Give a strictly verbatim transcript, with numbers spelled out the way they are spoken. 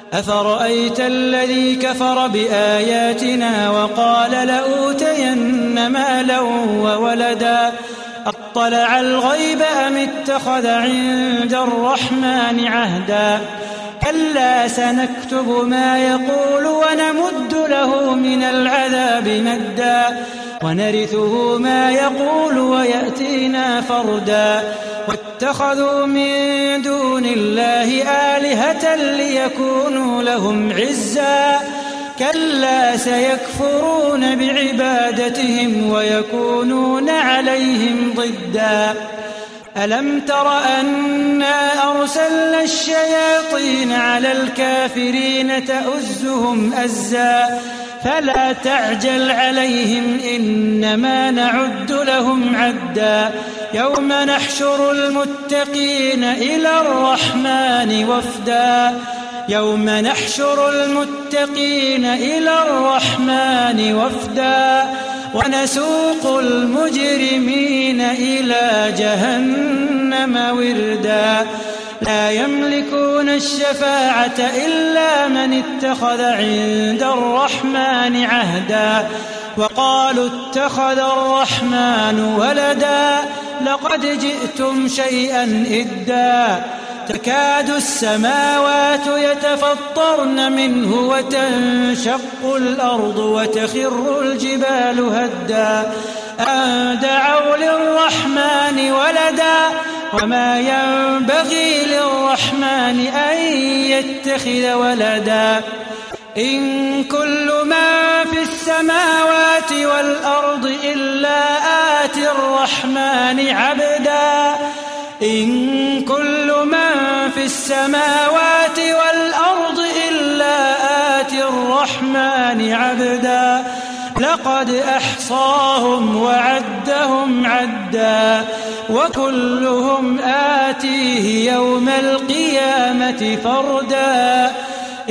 أفرأيت الذي كفر بآياتنا وقال لأوتين مالا وولدا أطلع الغيب أم اتخذ عند الرحمن عهدا كلا سنكتب ما يقول ونمد له من العذاب مدا ونرثه ما يقول ويأتينا فردا واتخذوا من دون الله آلهة ليكونوا لهم عزا كلا سيكفرون بعبادتهم ويكونون عليهم ضدا ألم تر أنا أرسلنا الشياطين على الكافرين تؤزهم أزا فلا تعجل عليهم إنما نعد لهم عدا يوم نحشر المتقين إلى الرحمن وفدا يوم نحشر المتقين إلى الرحمن وفدا ونسوق المجرمين إلى جهنم وردا لا يملكون الشفاعة إلا من اتخذ عند الرحمن عهدا وقالوا اتخذ الرحمن ولدا لقد جئتم شيئا إدا تكاد السماوات يتفطرن منه وتنشق الأرض وتخر الجبال هدا أن دعوا للرحمن ولدا وما ينبغي للرحمن أن يتخذ ولدا إن كل ما في السماوات والأرض إلا آتي الرحمن عبدا إن كل من في السماوات والأرض إلا آتي الرحمن عبدا لقد أحصاهم وعدهم عدا وكلهم آتيه يوم القيامة فردا